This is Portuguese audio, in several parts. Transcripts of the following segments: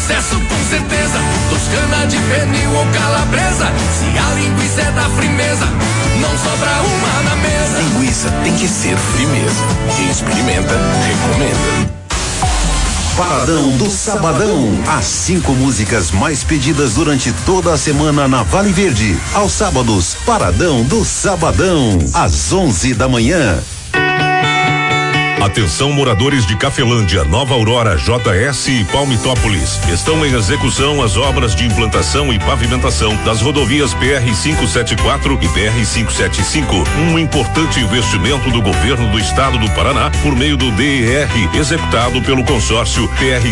sucesso com certeza. Toscana de pernil ou calabresa, se a linguiça é da firmeza, não sobra uma na mesa. Linguiça tem que ser firmeza. Quem experimenta, recomenda. Paradão do Sabadão. As 5 músicas mais pedidas durante toda a semana na Vale Verde. Aos sábados, Paradão do Sabadão. Às 11 da manhã. Atenção, moradores de Cafelândia, Nova Aurora, JS e Palmitópolis. Estão em execução as obras de implantação e pavimentação das rodovias PR-574 e PR-575. Um importante investimento do governo do estado do Paraná por meio do DER, executado pelo consórcio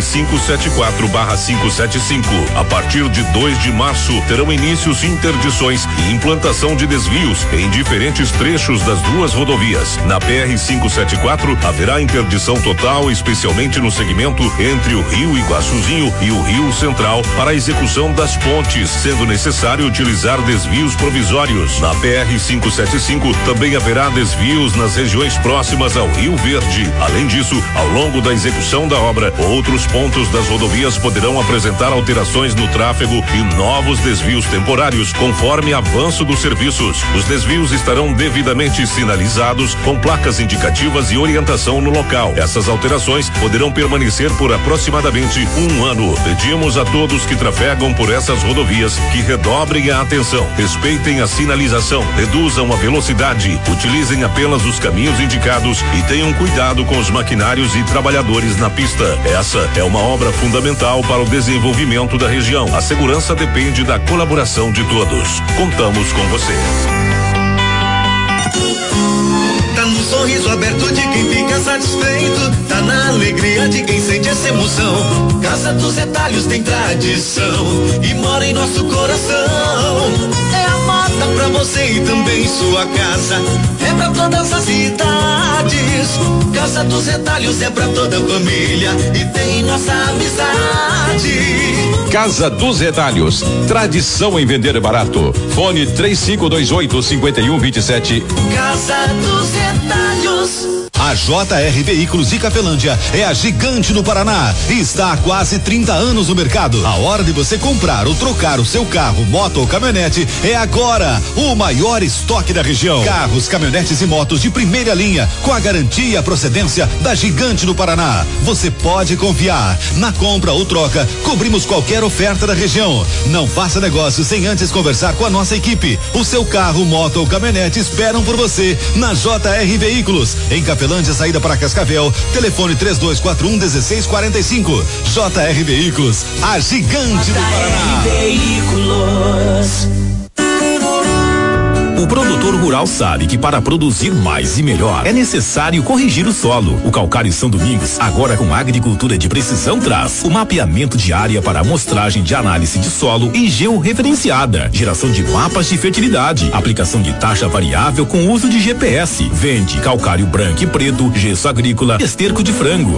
PR-574/575. A partir de 2 de março, terão inícios interdições e implantação de desvios em diferentes trechos das duas rodovias. Na PR-574, haverá interdição total, especialmente no segmento entre o Rio Iguaçuzinho e o Rio Central, para a execução das pontes, sendo necessário utilizar desvios provisórios. Na PR-575 também haverá desvios nas regiões próximas ao Rio Verde. Além disso, ao longo da execução da obra, outros pontos das rodovias poderão apresentar alterações no tráfego e novos desvios temporários, conforme avanço dos serviços. Os desvios estarão devidamente sinalizados com placas indicativas e orientação no local. Essas alterações poderão permanecer por aproximadamente 1 ano. Pedimos a todos que trafegam por essas rodovias que redobrem a atenção, respeitem a sinalização, reduzam a velocidade, utilizem apenas os caminhos indicados e tenham cuidado com os maquinários e trabalhadores na pista. Essa é uma obra fundamental para o desenvolvimento da região. A segurança depende da colaboração de todos. Contamos com vocês. No sorriso aberto de quem fica satisfeito, tá na alegria de quem sente essa emoção. Casa dos Retalhos tem tradição e mora em nosso coração. É a moda pra você e também sua casa, é pra todas as idades. Casa dos Retalhos é pra toda a família e tem nossa amizade. Casa dos Retalhos, tradição em vender barato. Fone 3528-5127. Casa dos Retalhos. A JR Veículos de Cafelândia é a gigante no Paraná e está há quase 30 anos no mercado. A hora de você comprar ou trocar o seu carro, moto ou caminhonete é agora. O maior estoque da região. Carros, caminhonetes e motos de primeira linha com a garantia e a procedência da gigante no Paraná. Você pode confiar. Na compra ou troca, cobrimos qualquer oferta da região. Não faça negócio sem antes conversar com a nossa equipe. O seu carro, moto ou caminhonete esperam por você na JR Veículos. Em Cafelândia, saída para Cascavel, telefone 3241-1645. JR Veículos, a gigante do Paraná. Veículos. O produtor rural sabe que para produzir mais e melhor é necessário corrigir o solo. O Calcário São Domingos, agora com agricultura de precisão, traz o mapeamento de área para amostragem de análise de solo e georreferenciada, geração de mapas de fertilidade, aplicação de taxa variável com uso de GPS. Vende calcário branco e preto, gesso agrícola, esterco de frango.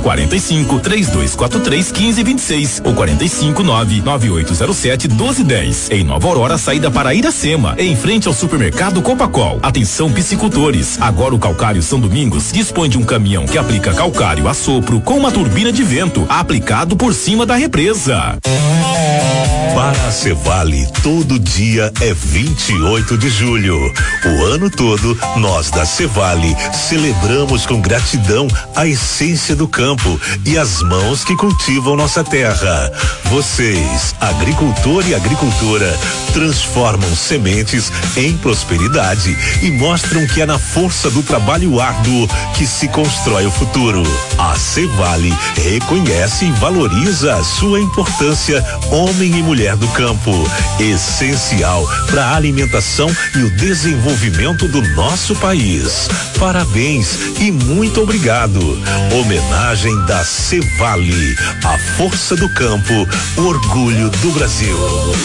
45-3243-1526 ou 459-9807-1210. Em Nova Aurora, saída para Iracema, em frente ao supermercado Copacol. Atenção, piscicultores. Agora o Calcário São Domingos dispõe de um caminhão que aplica calcário a sopro com uma turbina de vento aplicado por cima da represa. Para a Cevale, todo dia é 28 de julho. O ano todo, nós da Cevale celebramos com gratidão a essência do campo e as mãos que cultivam nossa terra. Vocês, agricultor e agricultora, transformam sementes em prosperidade e mostram que é na força do trabalho árduo que se constrói o futuro. A Cevale reconhece e valoriza a sua importância, homem e mulher do campo, essencial para a alimentação e o desenvolvimento do nosso país. Parabéns e muito obrigado. Homenagem da Cevale, a força do campo, o orgulho do Brasil.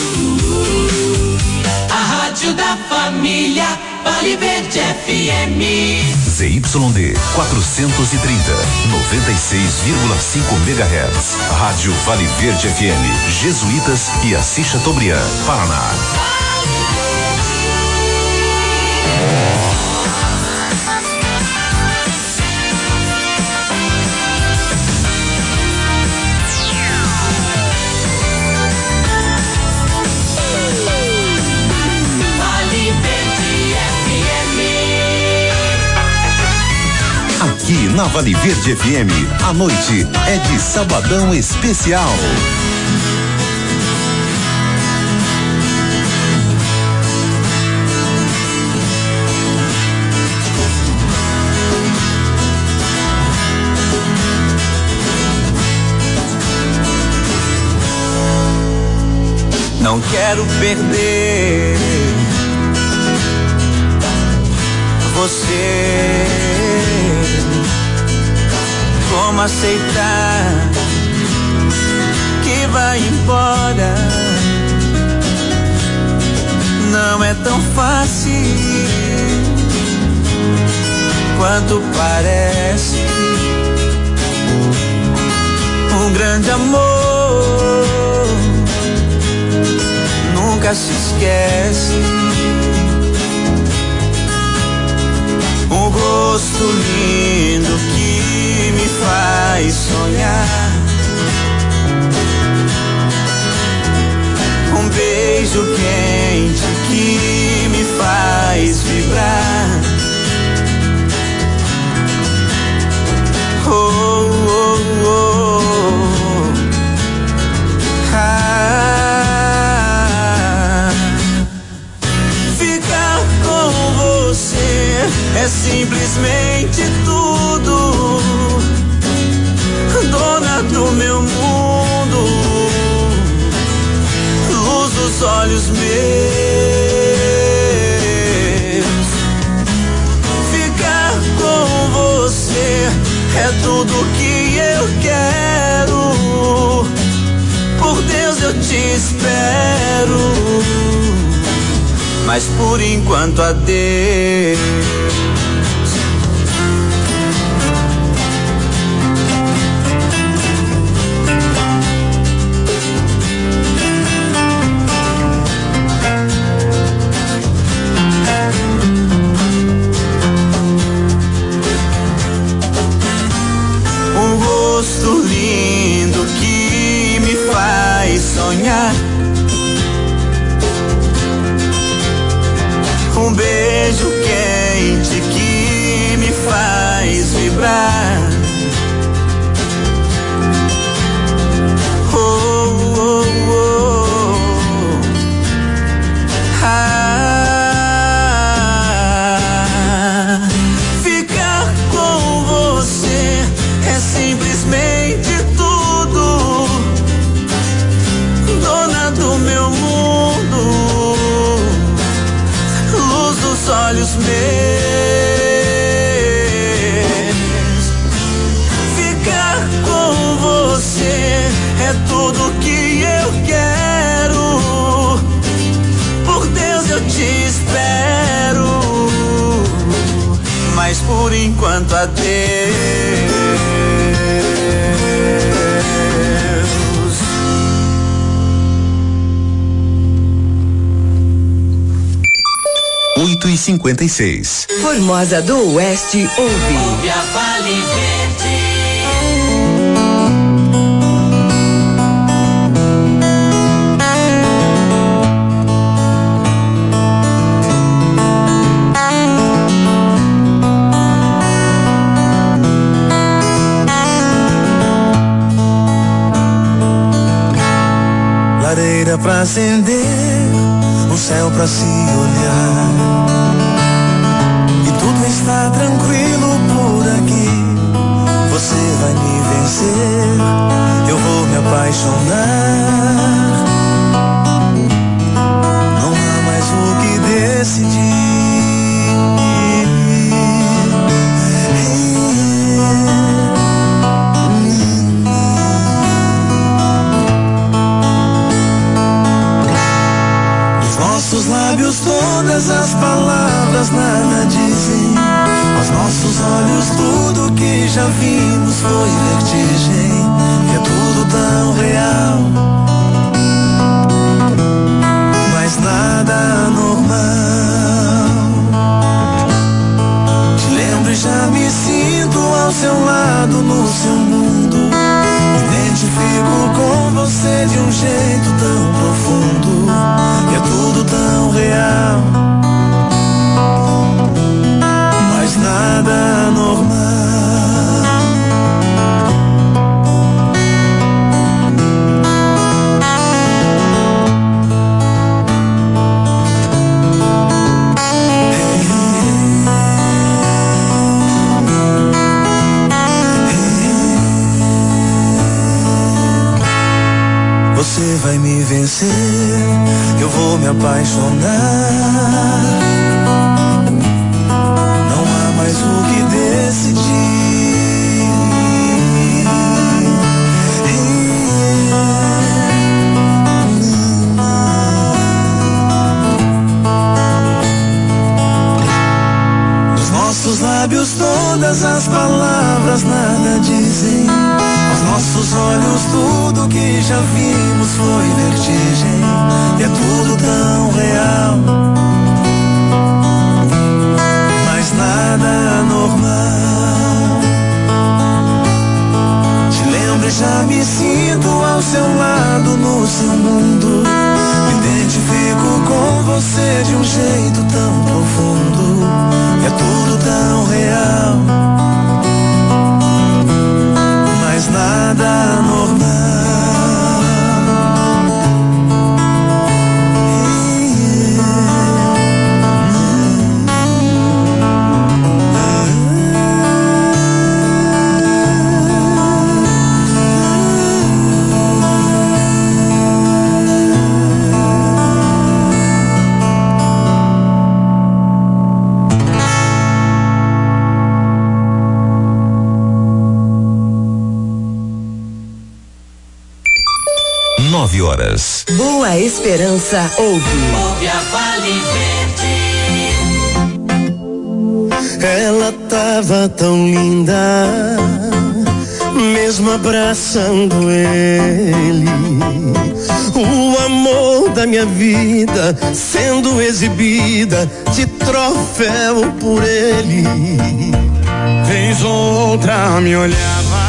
A rádio da família, Vale Verde FM. ZYD 430, 96,5 MHz. Rádio Vale Verde FM, Jesuítas e Assis Chateaubriand, Paraná. Na Vale Verde FM, a noite é de Sabadão Especial. Não quero perder você. Como aceitar que vai embora? Não é tão fácil quanto parece. Um grande amor nunca se esquece. Um rosto lindo que me faz sonhar. Um beijo quente que me faz vibrar. Oh, oh, oh. Ficar com você é simplesmente tudo. Dona do meu mundo, luz dos olhos meus. Ficar com você é tudo que eu quero. Por Deus eu te espero, mas por enquanto adeus. Um rosto lindo que me faz sonhar. Um beijo quente que me faz vibrar. Oh, oh, oh. Ficar com você é simplesmente tudo. Dona do meu mundo, luz dos olhos meus. Ficar com você é tudo que eu quero. Por Deus eu te espero, mas por enquanto adeus. 8h56. Formosa do Oeste ouve. Ouve a Vale Verde. Lareira pra acender, um céu pra se olhar. E tudo está tranquilo por aqui. Você vai me vencer, eu vou me apaixonar. Não há mais o que decidir. Nossos lábios todas as palavras nada dizem. Aos nossos olhos tudo que já vimos foi vertigem. Que é tudo tão real, mas nada normal. Te lembro e já me sinto ao seu lado, no seu mundo. Me identifico com você de um jeito tão profundo. Que é tudo tão real, mas nada normal. você vai me vencer, eu vou me apaixonar. Não há mais o que decidir. Nos nossos lábios todas as palavras nada dizem. Aos nossos olhos tudo que já vimos foi vertigem. E é tudo tão real, mas nada normal. Te lembro e já me sinto ao seu lado no seu mundo. Me identifico com você de um jeito tão profundo. E é tudo tão real, mas nada normal. Horas. Boa Esperança ouve. Ouve a Vale Verde. Ela tava tão linda, mesmo abraçando ele. O amor da minha vida sendo exibida de troféu por ele. Vez ou outra me olhava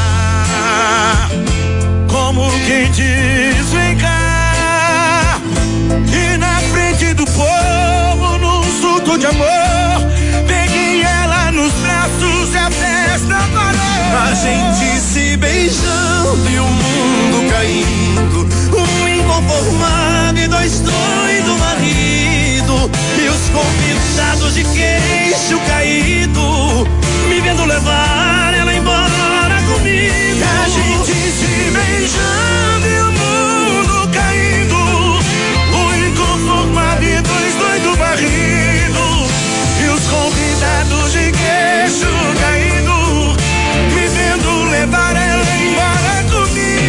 como quem diz vem cá, e na frente do povo num surto de amor peguei ela nos braços e a festa parou. A gente se beijando e o mundo caindo, um inconformado e dois doidos marido, e os convidados de queixo caído me vendo levar ela embora comigo. A gente se beijando e o mundo caindo, o inconformado e dois doidos barrido, e os convidados de queixo caído me vendo levar ela embora comigo.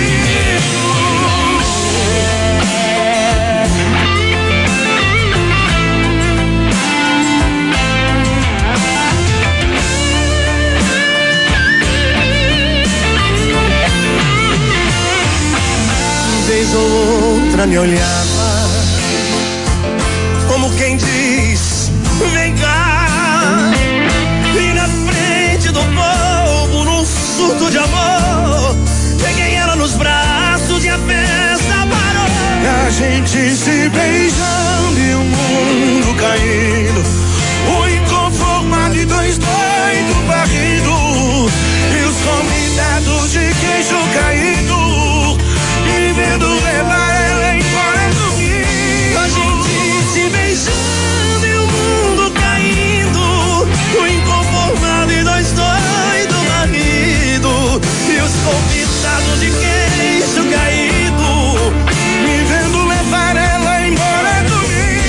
Vez ou outra me olhava como quem diz vem cá, e na frente do povo num surto de amor peguei ela nos braços e a festa parou. A gente se beijando e o mundo caindo, o inconformado e dois doidos barrido, e os convidados de queixo caído me vendo levar ela embora comigo. A gente se beijando e o mundo caindo, o inconformado e dois doidos marido, e os convidados de queixo caído me vendo levar ela embora comigo.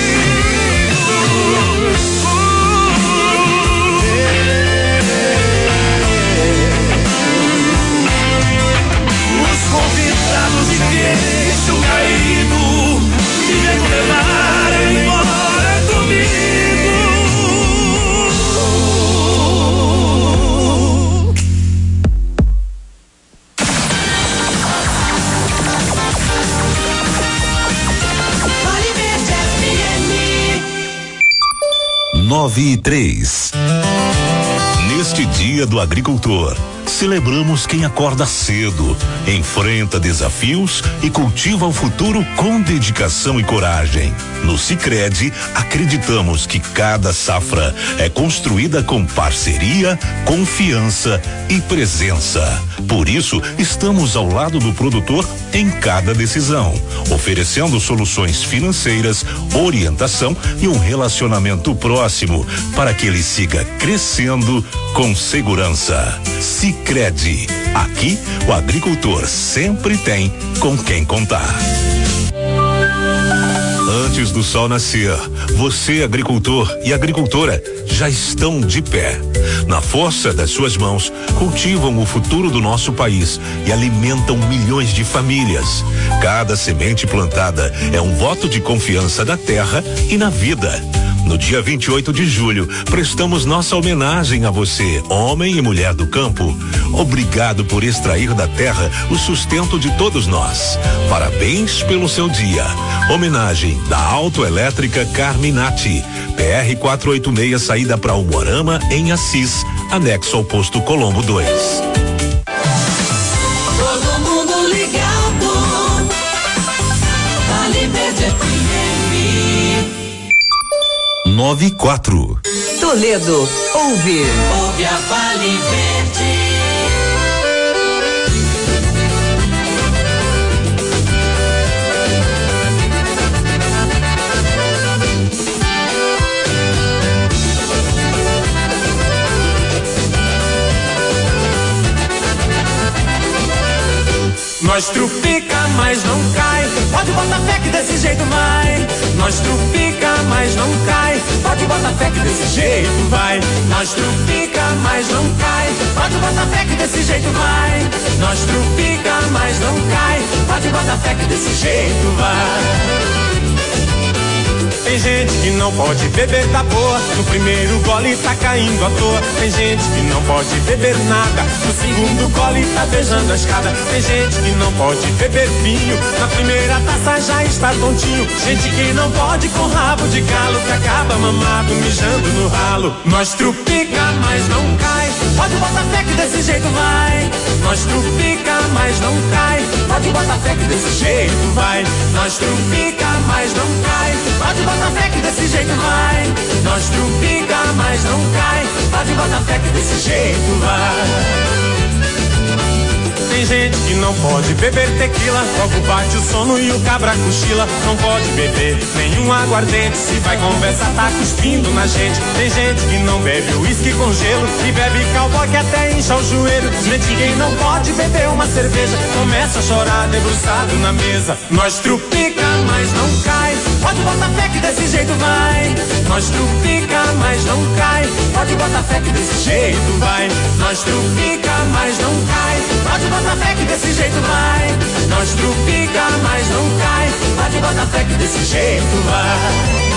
Os convidados de queixo caído me vendo levar ela embora comigo. Vale Verde FM. 9:03. Neste Dia do Agricultor, celebramos quem acorda cedo, enfrenta desafios e cultiva o futuro com dedicação e coragem. No Sicredi, acreditamos que cada safra é construída com parceria, confiança e presença. Por isso, estamos ao lado do produtor em cada decisão, oferecendo soluções financeiras, orientação e um relacionamento próximo para que ele siga crescendo com segurança. Sicredi Sicredi. Aqui, o agricultor sempre tem com quem contar. Antes do sol nascer, você, agricultor e agricultora, já estão de pé. Na força das suas mãos, cultivam o futuro do nosso país e alimentam milhões de famílias. Cada semente plantada é um voto de confiança na terra e na vida. No dia 28 de julho, prestamos nossa homenagem a você, homem e mulher do campo. Obrigado por extrair da terra o sustento de todos nós. Parabéns pelo seu dia. Homenagem da Autoelétrica Carminati. PR 486, saída para Umuarama, em Assis, anexo ao posto Colombo 2. Todo mundo ligado. Vale Verde FM 94. Toledo, ouve a Vale Verde. Nós trupica, mas não cai. Pode botar fé que desse jeito vai. Nós trupica, mas não cai. Pode botar fé que desse jeito vai. Nós trupica, mas não cai. Pode botar fé que desse jeito vai. Nós trupica, mas não cai. Pode botar fé que desse jeito vai. Tem gente que não pode beber da boa, no primeiro gole tá caindo à toa. Tem gente que não pode beber nada, no segundo gole tá beijando a escada. Tem gente que não pode beber vinho, na primeira taça já está tontinho. Gente que não pode com rabo de galo, que acaba mamado mijando no ralo. Nós trupica, mas não cai. Pode botar fé que desse jeito vai. Nós trupica, mas não cai. Pode botar fé que desse jeito vai. Nós trupica, mas não cai. Pode botar fé que desse jeito vai. Nós trupica, mas não cai. Pode botar fé que desse jeito vai. Tem gente que não pode beber tequila, logo bate o sono e o cabra cochila. Não pode beber nenhum aguardente, se vai conversar tá cuspindo na gente. Tem gente que não bebe uísque com gelo e bebe cowboy que até incha o joelho. Gente que não pode beber uma cerveja, começa a chorar debruçado na mesa. Nós trupica, mas não cai. Pode botar fé que desse jeito vai. Nós trupica, mas não cai. Pode botar fé que desse jeito vai. Nós trupica, mas não cai. Pode botar fé que desse jeito vai. Nós trupica, mas não cai. Pode botar fé que desse jeito vai.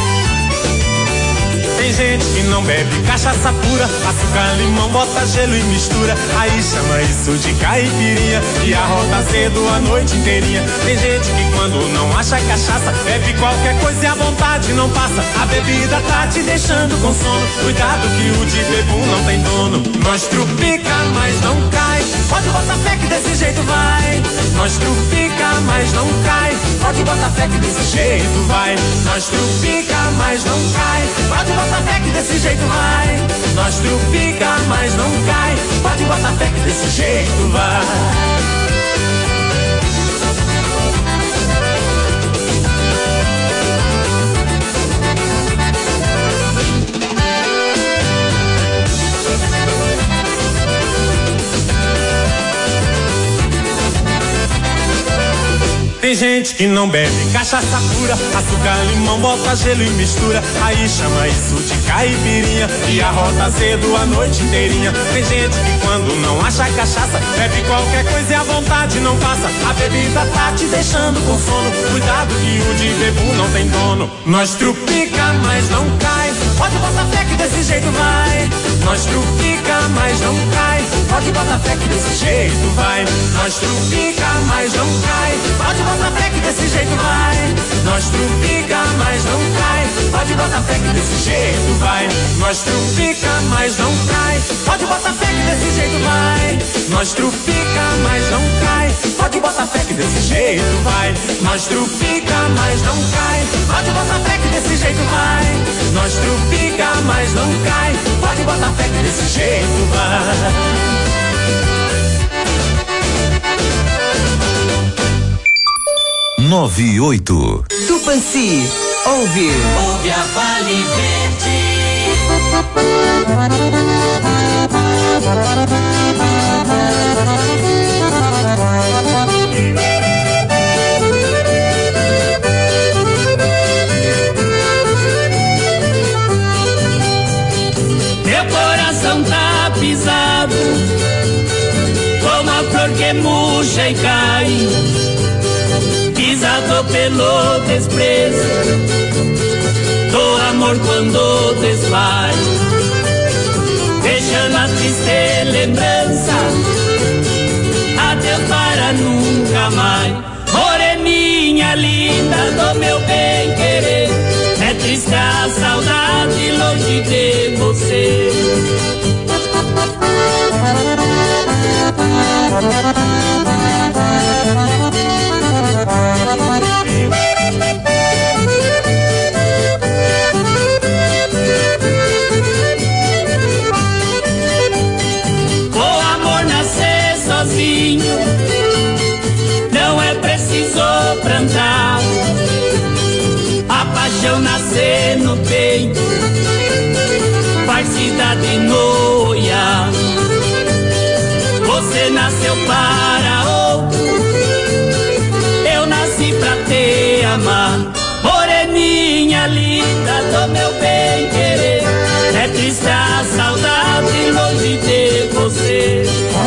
Tem gente que não bebe cachaça pura, açúcar, limão, bota gelo e mistura. Aí chama isso de caipirinha e arrota cedo a noite inteirinha. Tem gente que quando não acha cachaça, bebe qualquer coisa e a vontade não passa. A bebida tá te deixando com sono, cuidado que o de bebum não tem dono. Nós trupica, mas não cai. Pode botar fé que desse jeito vai. Nós trupica, mas não cai. Pode botar fé que desse jeito vai. Nós trupica, mas não cai. Pode botar fé que desse jeito vai. Nós trupica, mas não cai. Pode botar fé que desse jeito vai. Tem gente que não bebe cachaça pura, açúcar, limão, bota gelo e mistura. Aí chama isso de caipirinha e arrota cedo a noite inteirinha. Tem gente que quando não acha cachaça, bebe qualquer coisa e a vontade não passa. A bebida tá te deixando com sono, cuidado que o de bebu não tem dono. Nós trupica, mas não cai. Pode botar fé que desse jeito vai. Nós trupica, mas não cai. Pode botar fé que desse jeito vai. Nós trupica, mas não cai. Pode botar fé que desse jeito vai. Nós trupica, mas não cai. Pode botar fé que desse jeito vai. Nós trupica, mas não cai. Pode botar fé que desse jeito vai. Nós trupica, mas não cai. Pode botar fé que desse jeito vai. Nós trupica, mas não cai. Pode botar fé que desse jeito vai. Nós trupica, mas não cai. Pode botar fé que desse jeito vai. Nove e 8. Tupãci, ouve a Vale Verde. Meu coração tá pisado, como a flor que murcha e cai, pisado pelo desprezo do amor quando desvai, deixando a triste lembrança, adeus para nunca mais. Moreninha linda do meu bem querer, é triste a saudade longe de você. O amor nascer sozinho, não é preciso plantar. A paixão nascer no peito, faz cidade no olhar. Você nasceu para outro, eu nasci pra te amar. Moreninha linda do meu bem querer, é triste a saudade longe de você.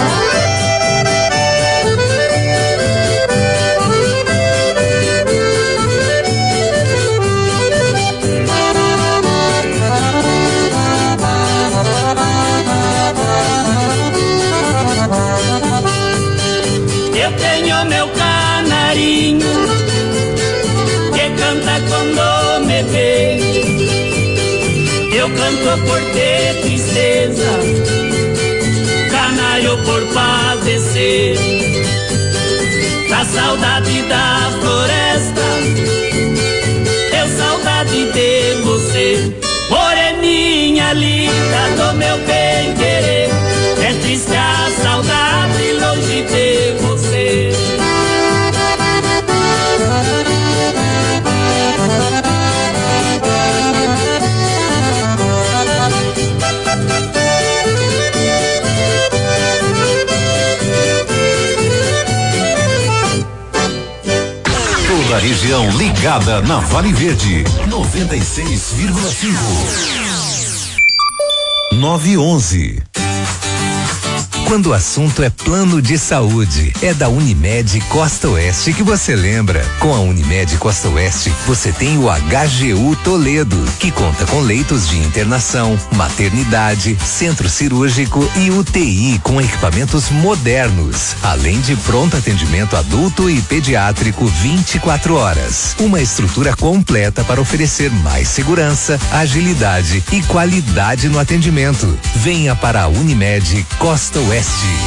Eu tenho meu canarinho que canta quando me vê. Eu canto por ter tristeza, canário por padecer. Da saudade da floresta, eu saudade de você. Moreninha linda do meu bem querer, é triste a saudade longe de você. Toda a região ligada na Vale Verde. 96,5. 911. Quando o assunto é plano de saúde, é da Unimed Costa Oeste que você lembra. Com a Unimed Costa Oeste, você tem o HGU Toledo, que conta com leitos de internação, maternidade, centro cirúrgico e UTI com equipamentos modernos, além de pronto atendimento adulto e pediátrico 24 horas. Uma estrutura completa para oferecer mais segurança, agilidade e qualidade no atendimento. Venha para a Unimed Costa Oeste.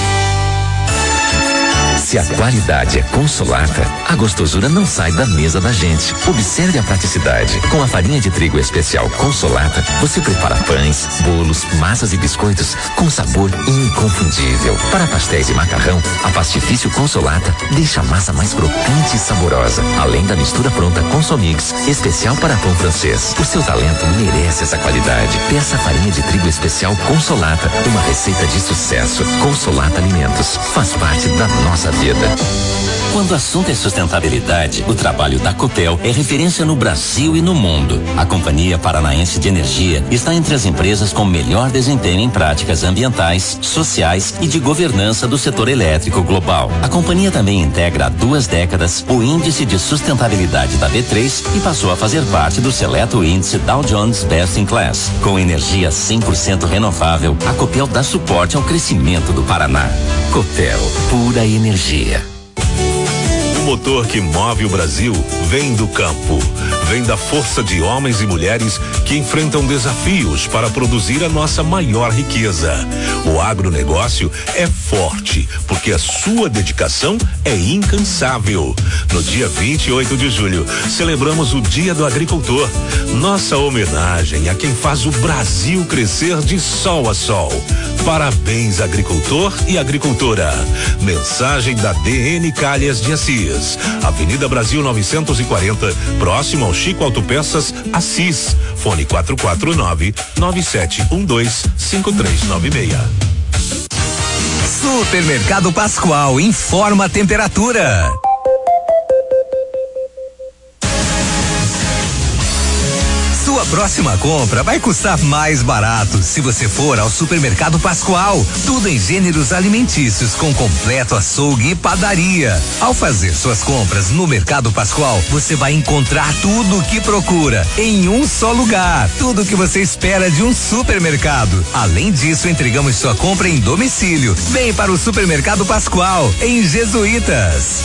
Se a qualidade é Consolata, a gostosura não sai da mesa da gente. Observe a praticidade. Com a farinha de trigo especial Consolata, você prepara pães, bolos, massas e biscoitos com sabor inconfundível. Para pastéis e macarrão, a Pastifício Consolata deixa a massa mais crocante e saborosa. Além da mistura pronta Consomix, especial para pão francês. O seu talento merece essa qualidade. Peça a farinha de trigo especial Consolata, uma receita de sucesso. Consolata Alimentos, faz parte da nossa vida. Quando o assunto é sustentabilidade, o trabalho da Copel é referência no Brasil e no mundo. A Companhia Paranaense de Energia está entre as empresas com melhor desempenho em práticas ambientais, sociais e de governança do setor elétrico global. A companhia também integra há 2 décadas o Índice de Sustentabilidade da B3 e passou a fazer parte do seleto índice Dow Jones Best in Class. Com energia 100% renovável, a Copel dá suporte ao crescimento do Paraná. Copel, pura energia. O motor que move o Brasil vem do campo, vem da força de homens e mulheres que enfrentam desafios para produzir a nossa maior riqueza. O agronegócio é forte, porque a sua dedicação é incansável. No dia 28 de julho, celebramos o Dia do Agricultor. Nossa homenagem a quem faz o Brasil crescer de sol a sol. Parabéns, agricultor e agricultora. Mensagem da DN Calhas de Assis, Avenida Brasil 940, próximo ao Chico Autopeças, Assis. Fone 449-9712-5396. Supermercado Pascoal informa a temperatura. Sua próxima compra vai custar mais barato se você for ao Supermercado Pascoal. Tudo em gêneros alimentícios com completo açougue e padaria. Ao fazer suas compras no Mercado Pascoal, você vai encontrar tudo o que procura em um só lugar. Tudo o que você espera de um supermercado. Além disso, entregamos sua compra em domicílio. Vem para o Supermercado Pascoal, em Jesuítas.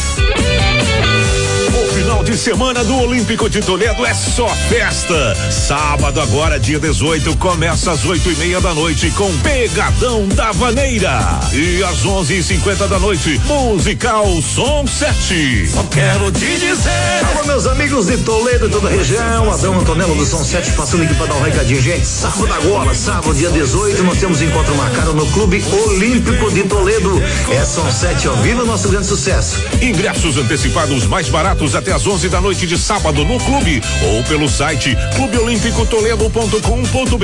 Final de semana do Olímpico de Toledo é só festa. Sábado agora, dia 18, começa às 8:30 da noite com Pegadão da Vaneira. E às 11:50 da noite, musical Som 7. Só quero te dizer. Alô, meus amigos de Toledo e toda a região, Adão Antonello do Som 7 passando aqui para dar um recadinho, gente. Sábado agora, sábado, dia 18, nós temos encontro marcado no Clube Olímpico de Toledo. É Som 7, ó, viva o nosso grande sucesso. Ingressos antecipados mais baratos até às 11 da noite de sábado no clube ou pelo site clubeolimpicotoledo.com.br.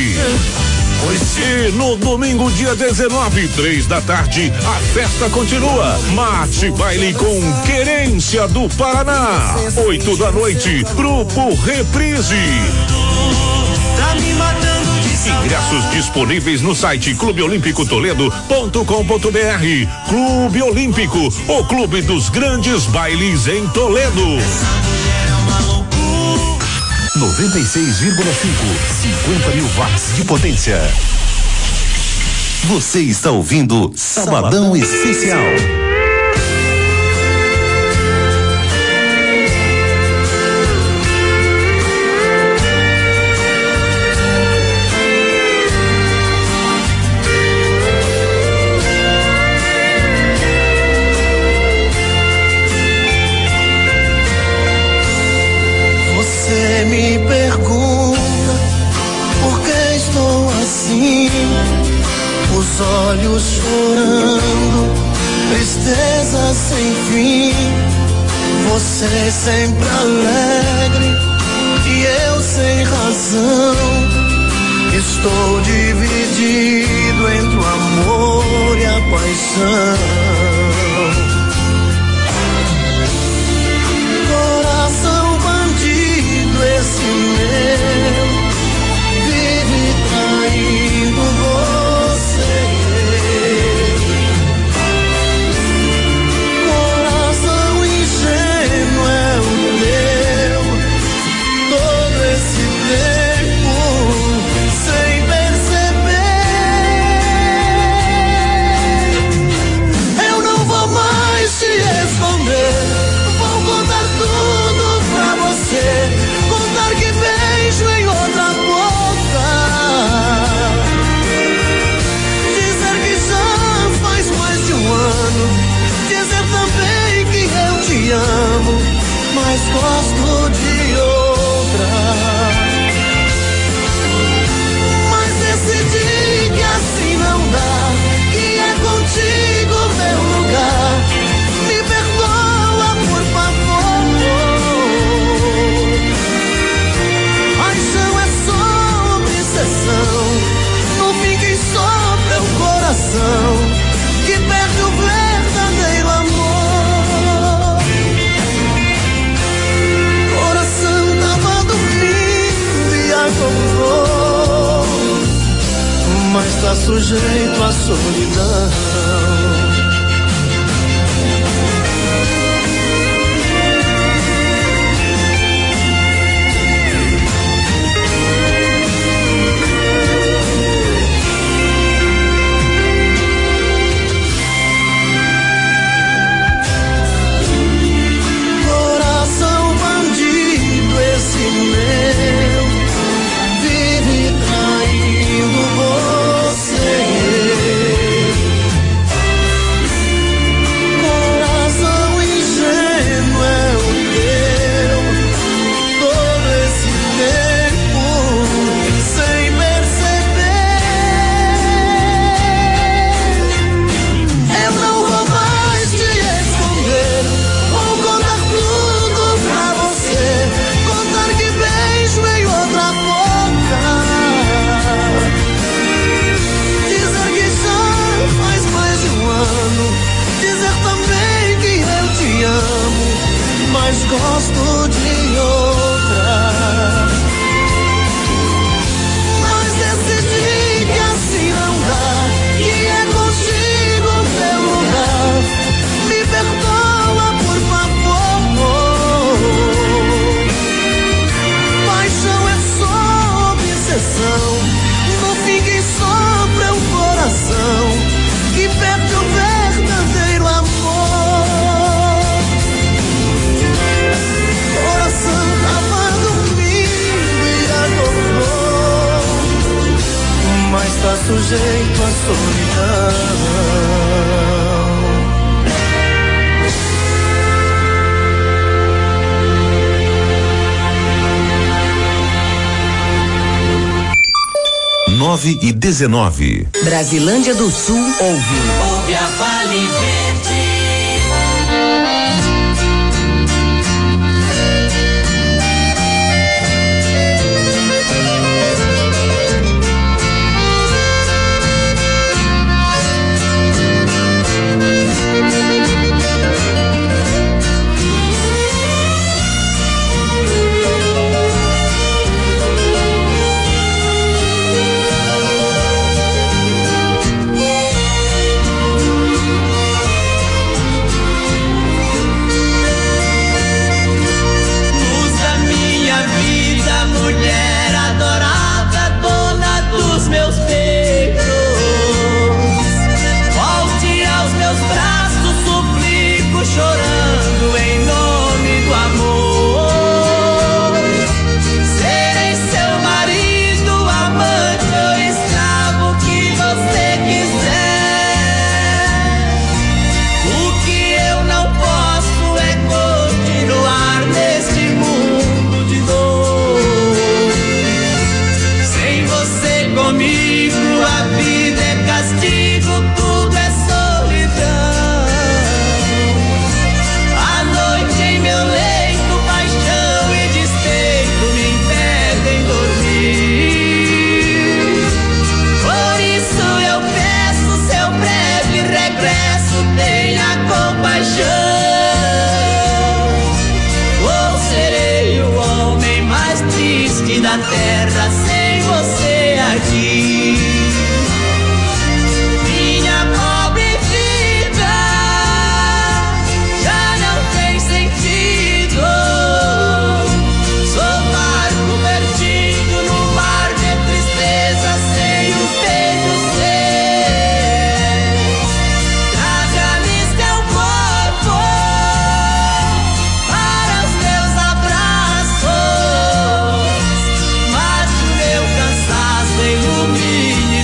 E no domingo, dia 19, 3 da tarde, a festa continua. Mate baile com Querência do Paraná. 8 da noite, Grupo Reprise. Tá me matando de Ingressos disponíveis no site clubeolimpicotoledo.com.br. Clube Olímpico, o clube dos grandes bailes em Toledo. 96,5, 50.000 watts de potência. Você está ouvindo Sabadão Especial. Me pergunta por que estou assim, os olhos chorando, tristeza sem fim. Você sempre alegre e eu sem razão. Estou dividido entre o amor e a paixão. Esse meu vive traindo você. Coração ingênuo é o teu. Todo esse tempo sem perceber. Eu não vou mais te esconder. Vou contar tudo pra você. Que beijo em outra boca, dizer que já faz mais de um ano, dizer também que eu te amo, mas gosto de outra. Mas decidi que assim não dá, que é contigo meu lugar. Me perdoa, por favor. No fim quem sofre é o coração que perde o verdadeiro amor. Coração tava dormindo e acordou, mas tá sujeito à solidão. gosto de outra. Mas decidi que assim não dá, que é contigo teu lugar. Me perdoa, por favor. Paixão é só obsessão. No fim quem sofre é o coração que perde o verdadeiro amor. Coração tava dormindo e acordou, mas tá sujeito à solidão. 9:19. Brasilândia do Sul ouve a Vale Verde. Chorando em nome do amor, serei seu marido, amante ou escravo que você quiser. O que eu não posso é continuar neste mundo de dor. Sem você comigo a vida é castigo, tudo é solidão. Tenha compaixão, ou serei o homem mais triste da terra sem você aqui. Minha pobre vida já não tem sentido. Sou barco perdido no mar de tristeza sem os beijos seus. Traga-lhes teu corpo para os teus abraços, mas o meu cansaço ilumine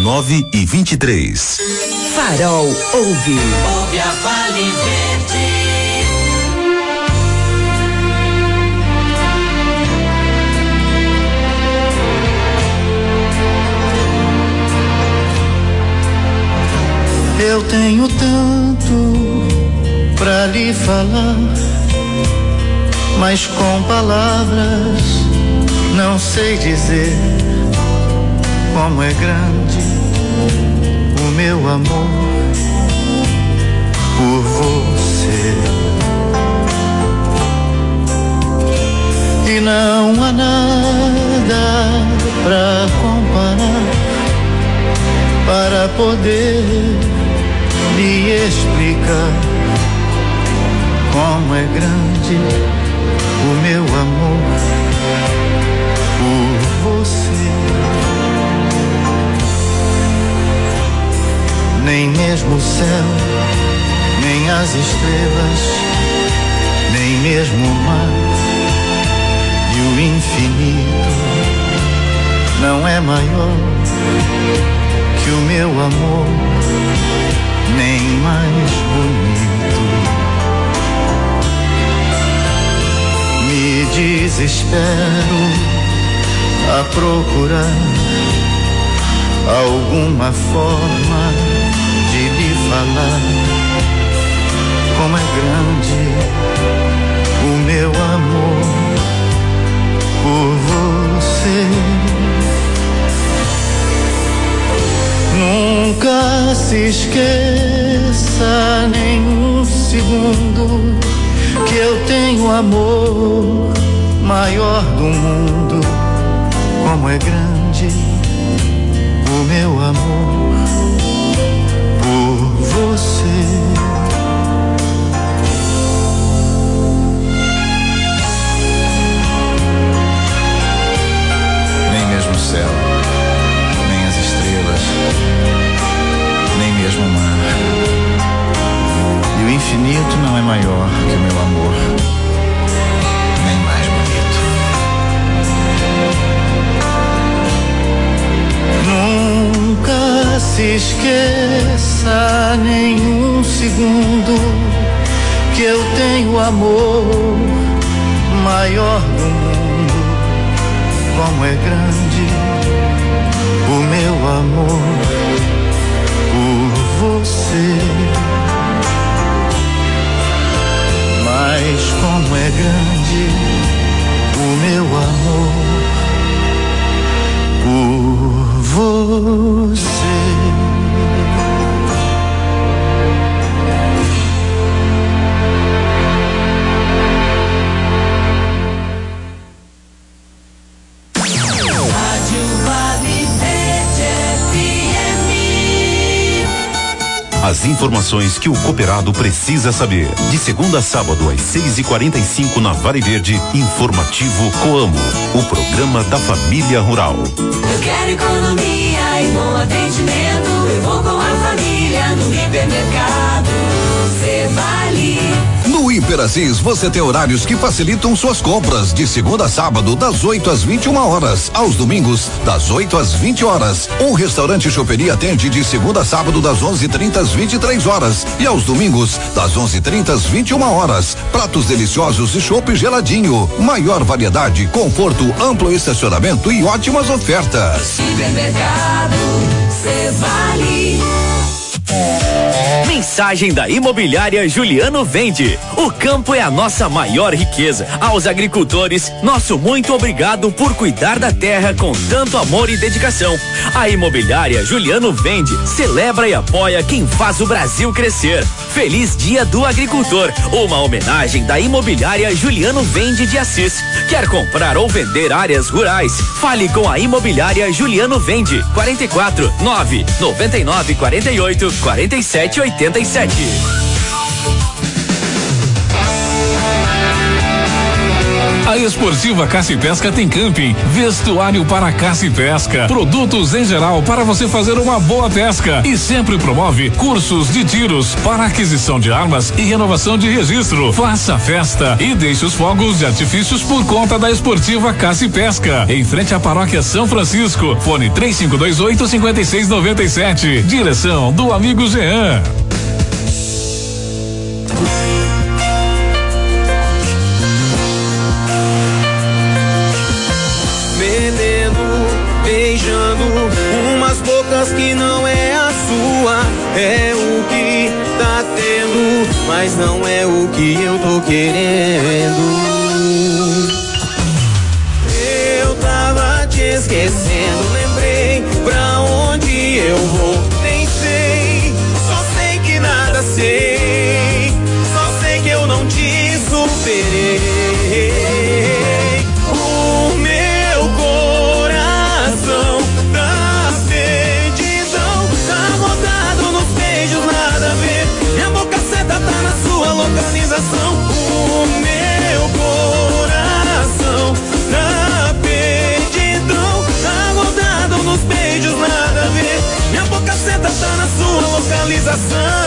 9h23. Farol ouve. Ouve a Vale Verde. Eu tenho tanto pra lhe falar, mas com palavras não sei dizer como é grande o meu amor por você. E não há nada pra comparar, para poder lhe explicar como é grande o meu amor por você. Nem mesmo o céu, nem as estrelas, nem mesmo o mar e o infinito não é maior que o meu amor, nem mais bonito. Me desespero a procurar alguma forma de lhe falar como é grande o meu amor por você. Nunca se esqueça nem um segundo que eu tenho amor maior do mundo. Como é grande o meu amor por você. Nem mesmo o céu, nem as estrelas, nem mesmo o mar e o infinito não é maior que o meu amor, nem mais bonito. Nunca se esqueça nem um segundo que eu tenho amor maior do mundo. Como é grande o meu amor por você. Mas como é grande o meu amor por você. As informações que o cooperado precisa saber. De segunda a sábado, às 6h45 na Vale Verde, Informativo Coamo, o programa da família rural. Eu quero economia e bom atendimento. Eu vou com a família no hipermercado Cevale. No Hiper-Assis, você tem horários que facilitam suas compras. De segunda a sábado, das 8 às 21 horas. Aos domingos, das 8 às 20 horas. O restaurante Choperia atende de segunda a sábado, das 11h30 às 23 horas. E aos domingos, das 11h30 às 21 horas. Pratos deliciosos e chopp geladinho. Maior variedade, conforto, amplo estacionamento e ótimas ofertas. Supermercado Cevale. Mensagem da Imobiliária Juliano Vende. O campo é a nossa maior riqueza. Aos agricultores, nosso muito obrigado por cuidar da terra com tanto amor e dedicação. A Imobiliária Juliano Vende celebra e apoia quem faz o Brasil crescer. Feliz Dia do Agricultor. Uma homenagem da Imobiliária Juliano Vende de Assis. Quer comprar ou vender áreas rurais? Fale com a Imobiliária Juliano Vende. 44 9 99 48 47 87. A Esportiva Caça e Pesca tem camping, vestuário para caça e pesca, produtos em geral para você fazer uma boa pesca e sempre promove cursos de tiros para aquisição de armas e renovação de registro. Faça festa e deixe os fogos de artifícios por conta da Esportiva Caça e Pesca, em frente à Paróquia São Francisco. Fone 3528-5697. Direção do amigo Jean. Beijando umas bocas que não é a sua. É o que tá tendo, mas não é o que eu tô querendo. Eu tava te esquecendo, lembrei pra onde eu vou. Nem sei, só sei que nada sei. Só sei que eu não te superei. Localização, o meu coração tá perdidão, tá rodado nos beijos, nada a ver. Minha boca senta tá na sua localização.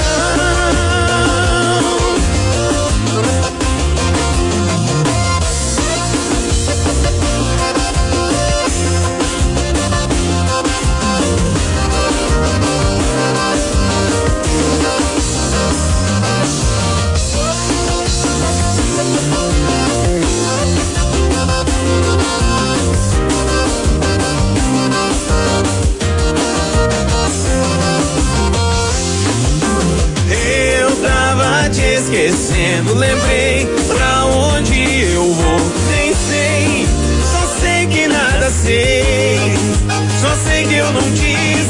Esquecendo, lembrei pra onde eu vou. Nem sei, só sei que nada sei. Só sei que eu não te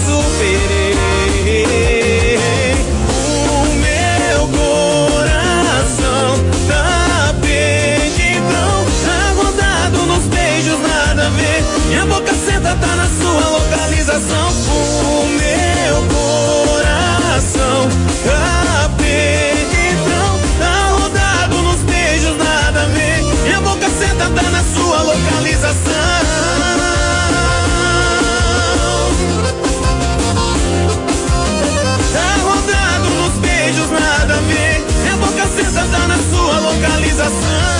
superei. O meu coração tá perdidão, tá rodado nos beijos, nada a ver. Minha boca senta tá na sua localização. O meu coração tá perdidão, minha boca senta tá na sua localização. Tá rodado nos beijos, nada a ver. Minha boca senta tá na sua localização.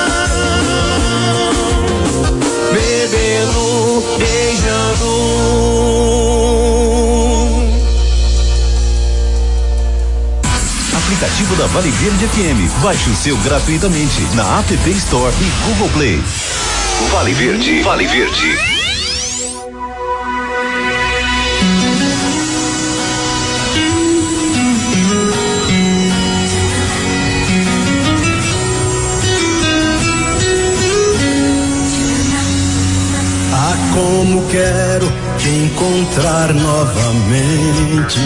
Bebendo, beijando. Aplicativo da Vale Verde FM. Baixe o seu gratuitamente na App Store e Google Play. Vale Verde, Vale Verde. Ah, como quero te encontrar novamente.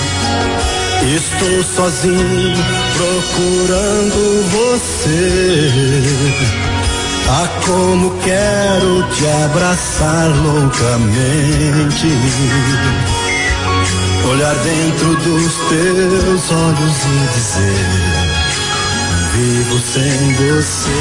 Estou sozinho procurando você. Ah, como quero te abraçar loucamente. Olhar dentro dos teus olhos e dizer: vivo sem você.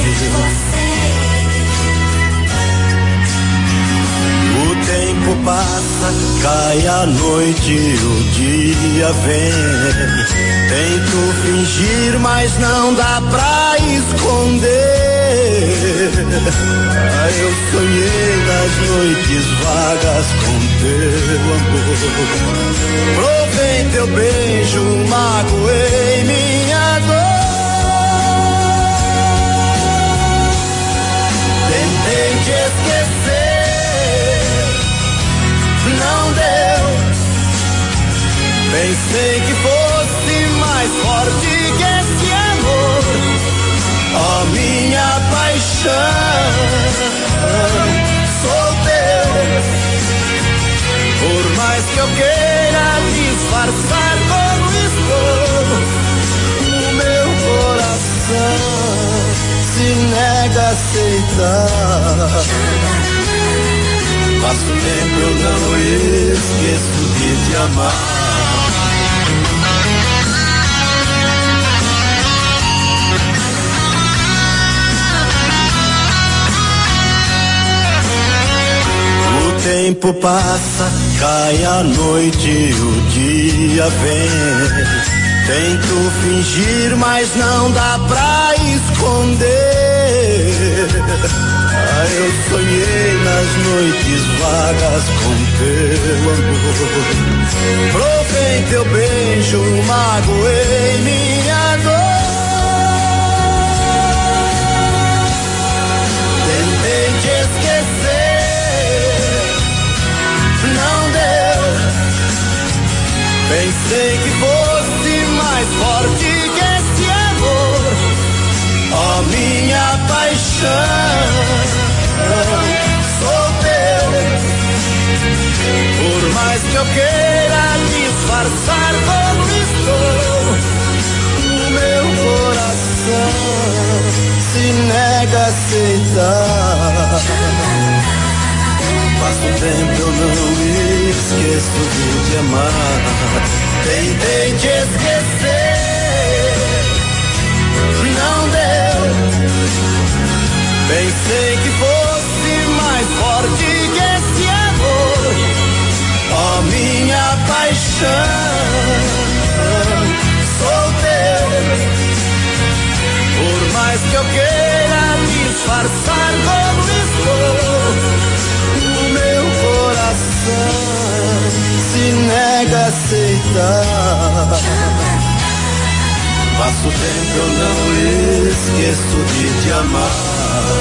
O tempo passa, cai a noite, o dia vem. Tento fingir, mas não dá pra esconder. Ah, eu sonhei nas noites vagas com teu amor. Provei teu beijo, magoei minha dor. Tentei te esquecer, não deu. Pensei que fosse mais forte que esse amor. Oh, minha paixão, sou teu. Por mais que eu queira disfarçar como estou, o meu coração se nega a aceitar. Passo tempo, eu não esqueço de te amar. tempo passa, cai a noite e o dia vem. Tento fingir, mas não dá pra esconder. Eu sonhei nas noites vagas com teu amor. Provei teu beijo, magoei minha dor. Tentei te esquecer, não deu. Pensei que fosse mais forte que esse amor. Ó, minha paixão, sou teu. Por mais que eu queira disfarçar como estou, o meu coração se nega a aceitar. Faz um tempo eu não esqueço de te amar. Tentei te esquecer, não deu. Pensei que fosse mais forte que esse amor. Ó, minha paixão, sou teu. Por mais que eu queira disfarçar como estou, o meu coração se nega a aceitar. Passo tempo eu não esqueço de te amar.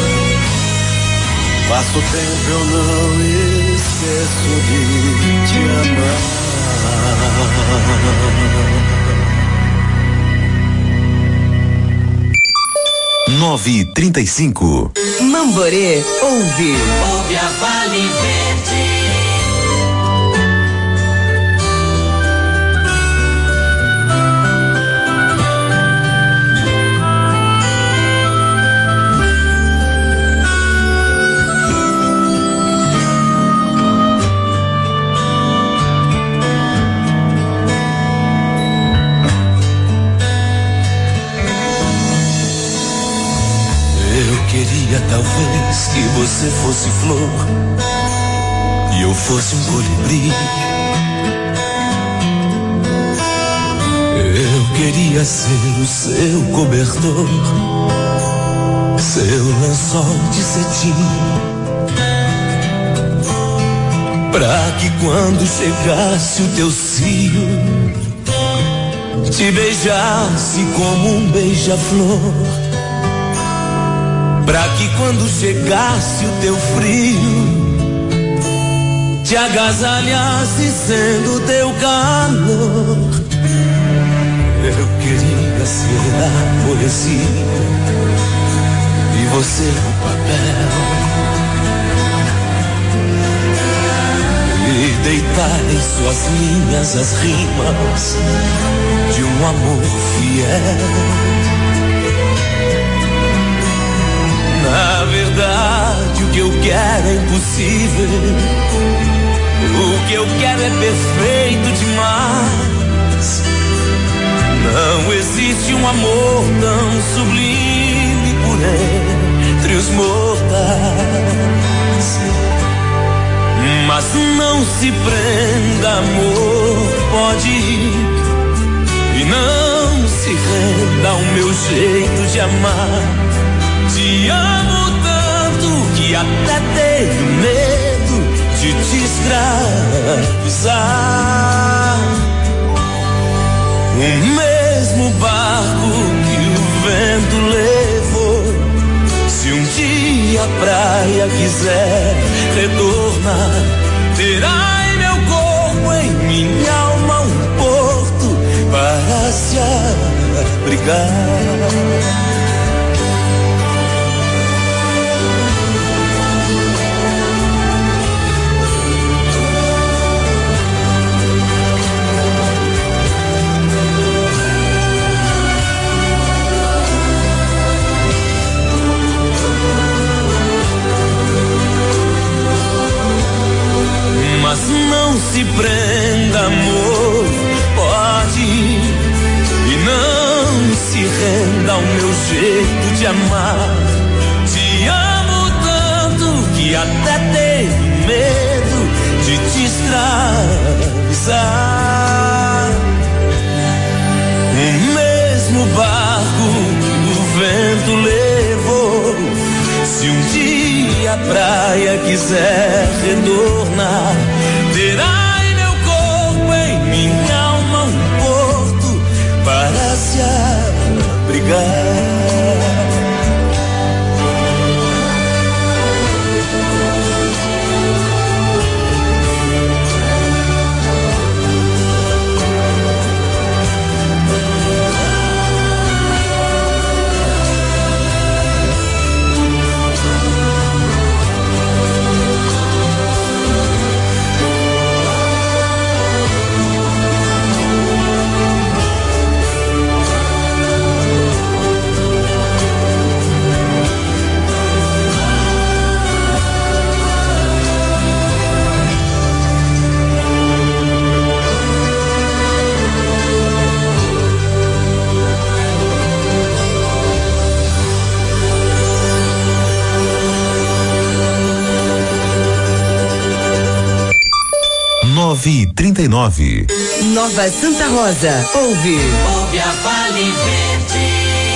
Passo tempo eu não esqueço de te amar. 9h35. Mamborê ouve. Ouve a Vale Verde. Queria talvez que você fosse flor e eu fosse um colibri. Eu queria ser o seu cobertor, seu lençol de cetim, pra que quando chegasse o teu cio te beijasse como um beija-flor. Pra que quando chegasse o teu frio te agasalhasse sendo teu calor. Eu queria ser a poesia e você o papel, e deitar em suas linhas as rimas de um amor fiel. Na verdade, o que eu quero é impossível. O que eu quero é perfeito demais. Não existe um amor tão sublime por entre os mortais. Mas não se prenda, amor, pode ir. E não se renda ao meu jeito de amar. Te amo tanto que até tenho medo de te escravizar. O mesmo barco que o vento levou, se um dia a praia quiser retornar, terá em meu corpo, em minha alma um porto para se abrigar. Mas não se prenda, amor, pode ir. E não se renda ao meu jeito de amar. Te amo tanto que até tenho medo de te escravizar. O mesmo barco o vento levou. Se um dia a praia quiser retornar, terá em meu corpo, em minha alma, um porto para se abrigar. e 39. Nova Santa Rosa, ouve a Vale Verde.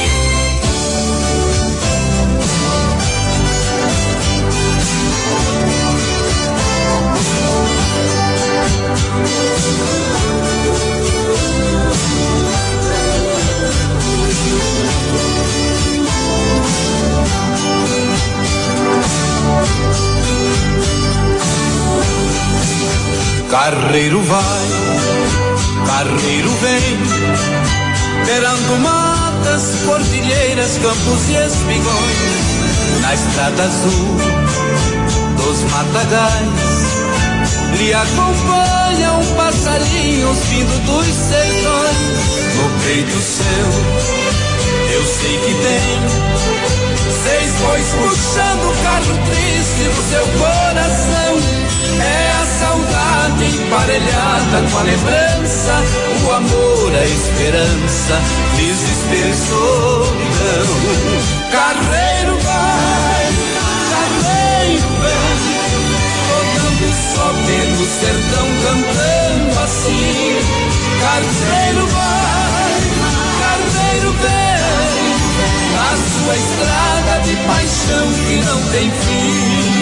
Carreiro vai, carreiro vem, beirando matas, cordilheiras, campos e espigões, na estrada azul dos matagais, lhe acompanham passarinhos vindo dos sertões. No peito seu, eu sei que tem 6 bois puxando o carro triste do seu coração. É a saudade emparelhada com a lembrança, o amor, a esperança, desespero e solidão. Carreiro vai, carreiro vem, rodando só pelo sertão, cantando assim. Carreiro vai, carreiro vem, na sua estrada de paixão que não tem fim.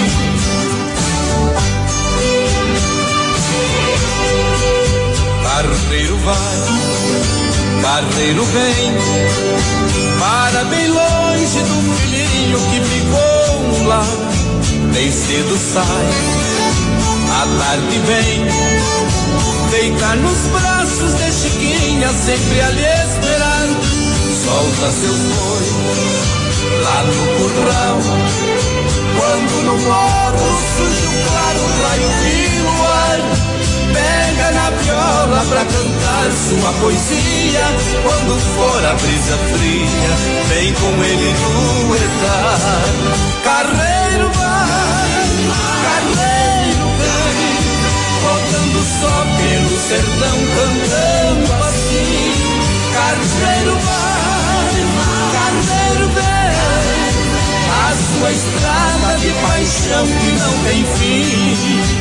Carreiro vai, carreiro vem, para bem longe do filhinho que ficou lá. Bem cedo sai, à tarde vem, deitar nos braços de Chiquinha, sempre ali esperando. Solta seus bois lá no curral, quando no morro surge um claro raio de luar. Pega na viola pra cantar sua poesia, quando for a brisa fria, vem com ele duetar. Carreiro vai, carreiro vem, rodando só pelo sertão, cantando assim. Carreiro vai, carreiro vem, a sua estrada de paixão que não tem fim.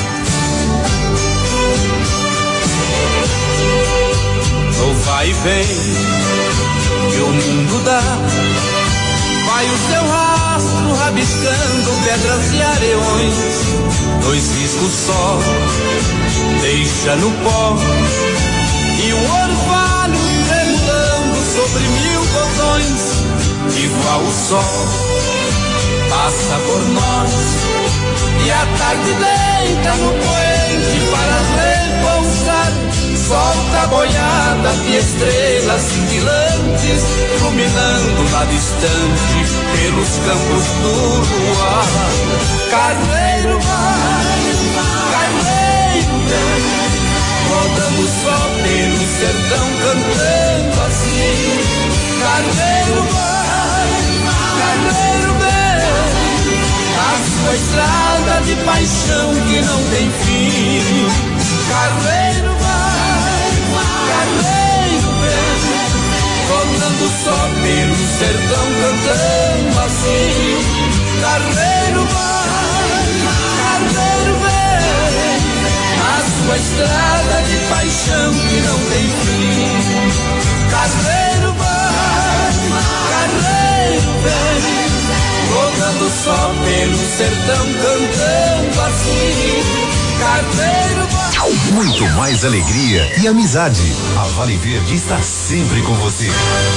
O vai e vem que o mundo dá, vai o seu rastro rabiscando pedras e areões. 2 riscos só deixa no pó, e o orvalho tremulando sobre 1000 botões. Igual o sol passa por nós, e a tarde deita no poente para repousar. Solta a boiada de estrelas cintilantes, iluminando lá distante pelos campos do luar. Carreiro vai, carreiro vem, rodando só pelo sertão, cantando assim. Carreiro vai, carreiro vem, a sua estrada de paixão que não tem fim. Carreiro vai, carreiro vem, rodando só pelo sertão, cantando assim. Carreiro vai, carreiro vem, estrada de paixão que não tem fim. Carreiro vai, carreiro vem, rodando só pelo sertão, cantando assim. Carreiro vai. Muito mais alegria e amizade. A Vale Verde está sempre com você.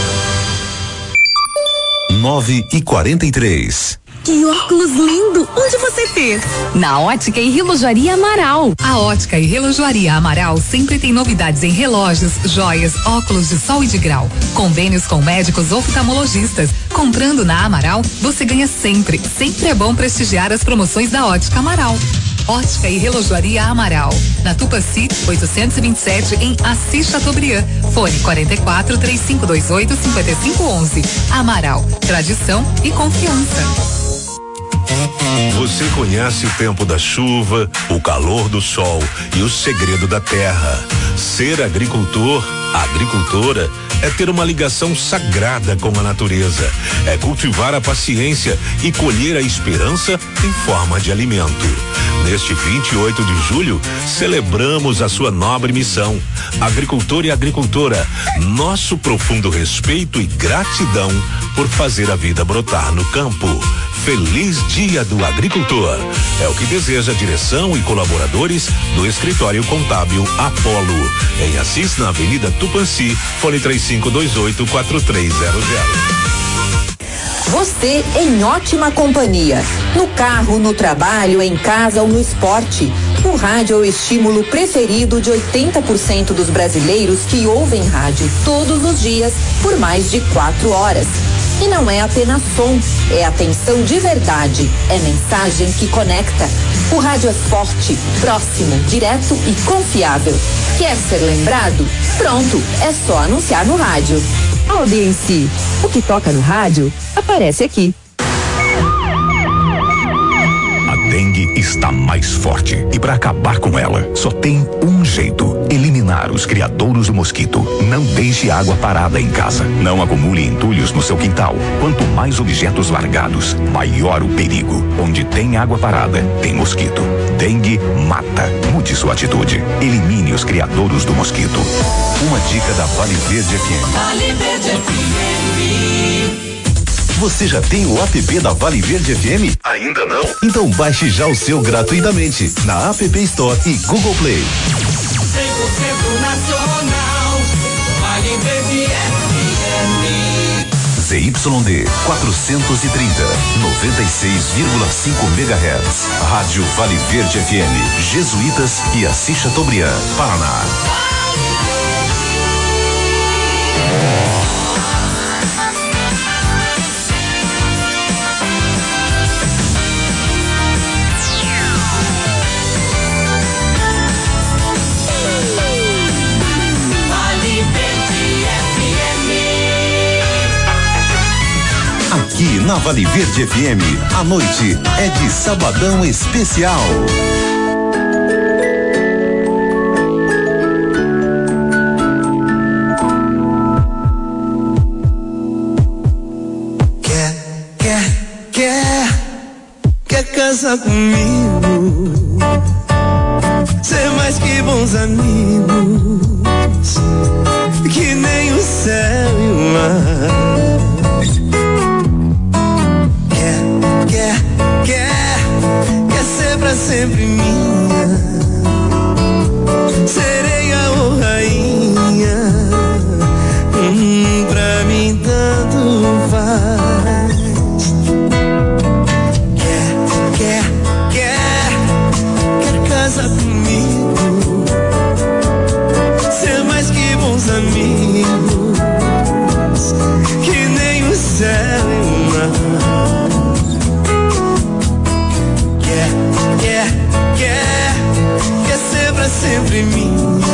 9h43. Que óculos lindo! Onde você fez? Na Ótica e Relojoaria Amaral. A Ótica e Relojoaria Amaral sempre tem novidades em relógios, joias, óculos de sol e de grau. Convênios com médicos oftalmologistas. Comprando na Amaral, você ganha sempre. Sempre é bom prestigiar as promoções da Ótica Amaral. Ótica e Relojoaria Amaral. Na Tupaci, 827 em Assis Chateaubriand. Fone 44 3528 5511. Amaral, tradição e confiança. Você conhece o tempo da chuva, o calor do sol e o segredo da terra. Ser agricultor, agricultora, é ter uma ligação sagrada com a natureza. É cultivar a paciência e colher a esperança em forma de alimento. Neste 28 de julho, celebramos a sua nobre missão. Agricultor e agricultora, nosso profundo respeito e gratidão por fazer a vida brotar no campo. Feliz Dia do Agricultor. É o que deseja a direção e colaboradores do Escritório Contábil Apolo. Em Assis, na Avenida Tupanci, fone 3528-4300. Você em ótima companhia. No carro, no trabalho, em casa ou no esporte. O rádio é o estímulo preferido de 80% dos brasileiros que ouvem rádio todos os dias por mais de 4 horas. E não é apenas som, é atenção de verdade, é mensagem que conecta. O rádio é forte, próximo, direto e confiável. Quer ser lembrado? Pronto, é só anunciar no rádio. Audiência, o que toca no rádio, aparece aqui. A dengue está mais forte e para acabar com ela, só tem um jeito: eliminar os criadouros do mosquito. Não deixe água parada em casa. Não acumule entulhos no seu quintal. Quanto mais objetos largados, maior o perigo. Onde tem água parada, tem mosquito. Dengue mata. Mude sua atitude. Elimine os criadouros do mosquito. Uma dica da Vale Verde FM. Vale Verde FM. Você já tem o app da Vale Verde FM? Ainda não? Então baixe já o seu gratuitamente na App Store e Google Play. 100% nacional, Vale Verde FM. ZYD 430, 96,5 MHz. Rádio Vale Verde FM, Jesuítas e Assis Chateaubriand, Paraná. Aqui na Vale Verde FM, a noite é de Sabadão Especial. Quer casar comigo? Ser mais que bons amigos, que nem o céu e o mar. Quer ser pra sempre minha, sereia ou rainha, pra mim tanto faz. Quer casar comigo, ser mais que bons amigos, que nem o céu e o mar. Quer ser pra sempre minha,